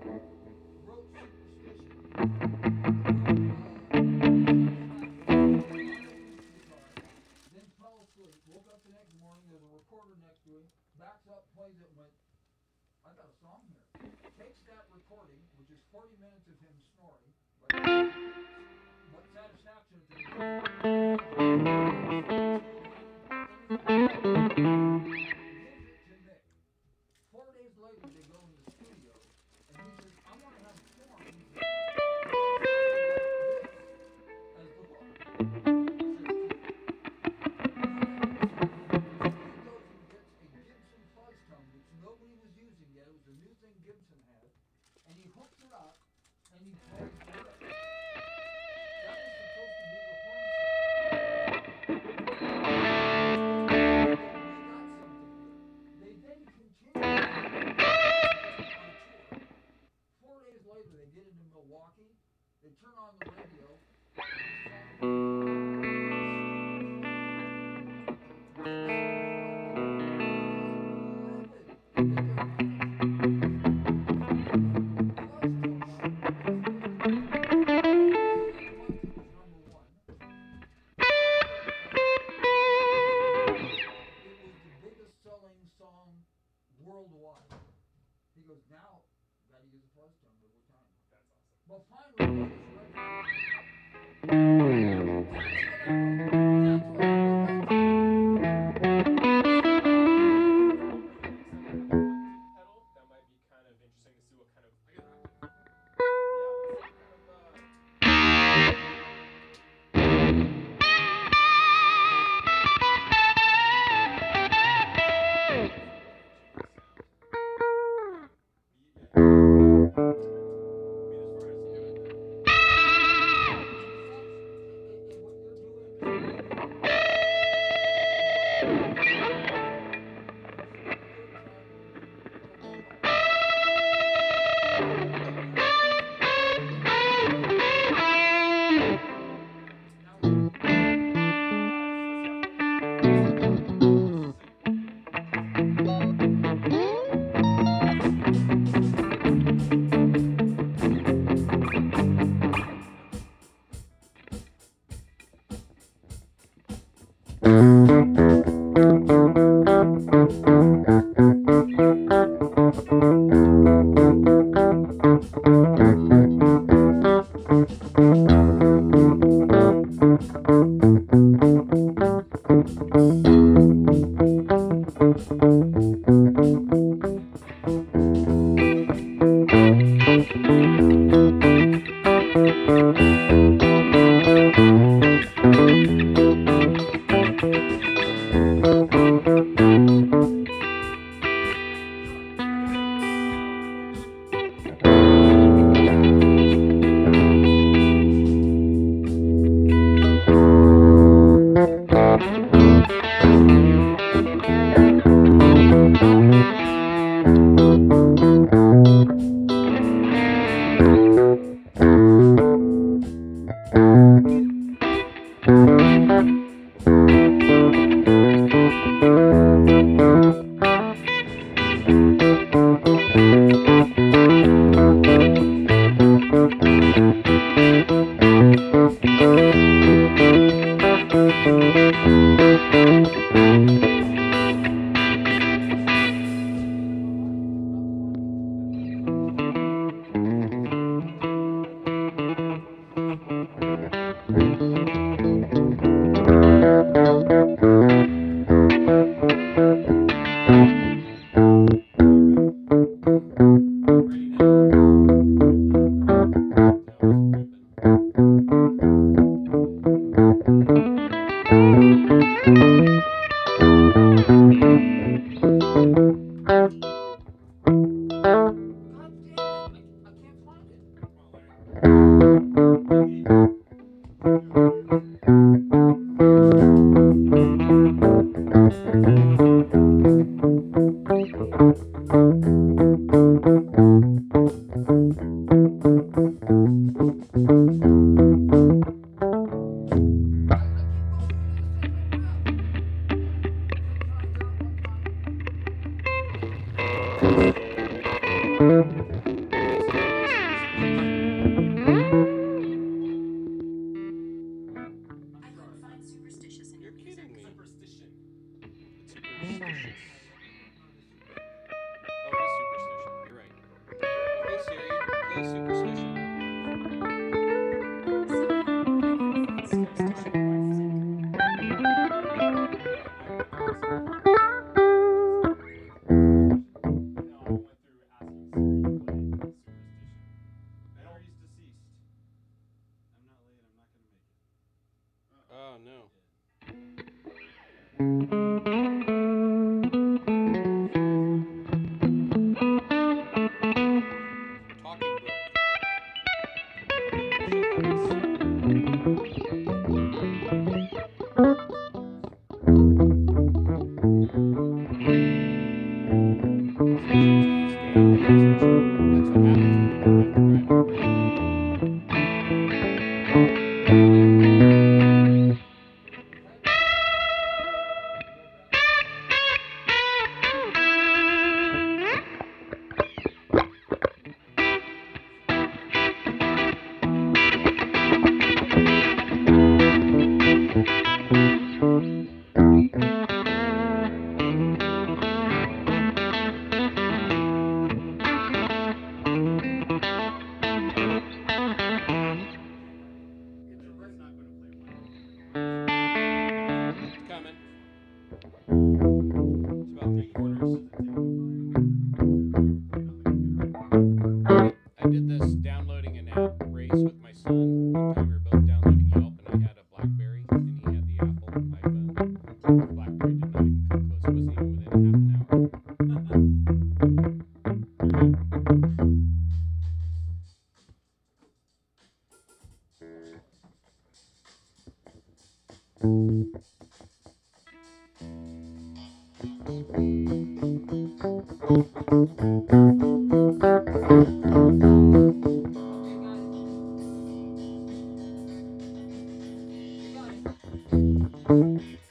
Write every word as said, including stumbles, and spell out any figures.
wrote Superstition, then fell asleep, woke up the next morning, there's a recorder next to him, backs up, plays it, and went, I got a song here. Takes that recording, which is forty minutes of him snoring, but, but satisfaction to gives it to Mick. Four days later, they go in the studio, and he says, I want to have forms as the book. Nobody was using yet. It was a new thing Gibson had, and he hooked it up, and he plays the riff. That was supposed to be the horn section. They then continued on tour. Four days later, they get into Milwaukee. They turn on the radio. Worldwide. He goes, now, got to use a fuzz tone over time. That's awesome. Well, finally, that might be kind of interesting to see what kind of. say superstition. Oh no. Talking book. Coming. It's about three quarters. I did this downloading an app race with my son. One time we were both downloading Yelp, and I had a BlackBerry, and he had the Apple iPhone. BlackBerry did not even come close. It wasn't even within half an hour. Okay, guys. Hey, guys.